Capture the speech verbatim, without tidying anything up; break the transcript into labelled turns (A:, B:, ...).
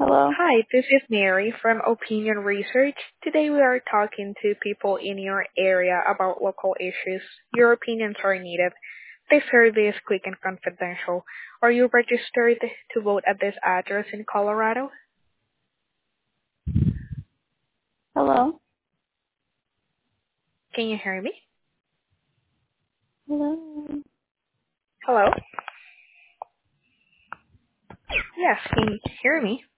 A: Hello?
B: Hi, this is Mary from Opinion Research. Today we are talking to people in your area about local issues. Your opinions are needed. This survey is quick and confidential. Are you registered to vote at this address in Colorado?
A: Hello?
B: Can you hear me?
A: Hello?
B: Hello? Yes, can you hear me?